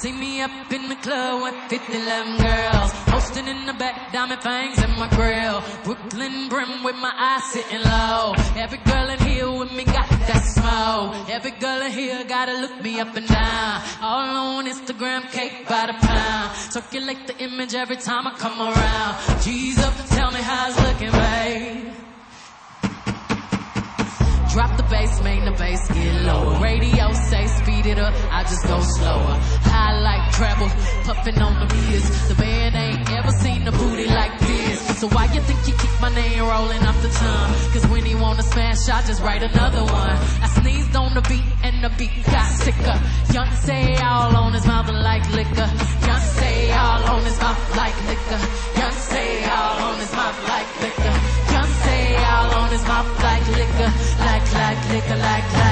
See me up in the club with 50, 11 girls. Posting in the back, diamond fangs in my grill. Brooklyn brim with my eyes sitting low. Every girl in here with me got that smoke. Every girl in here gotta look me up and down. All on Instagram, cake by the pound. Circulate the image every time I come around. Jesus, tell me how it's looking, babe. Drop the bass, make the bass get lower. Radio say speed it up, I just go slower. High like treble, puffin' on the meters. The band ain't ever seen a booty like this. So why you think you keep my name rolling off the tongue? Cause when he wanna smash, I just write another one. I sneezed on the beat and the beat got sicker. Young say all on his mouth like liquor. Young say all on his mouth like liquor. Young say all on his mouth like liquor. Young say all on his mouth like liquor. Like liquor, like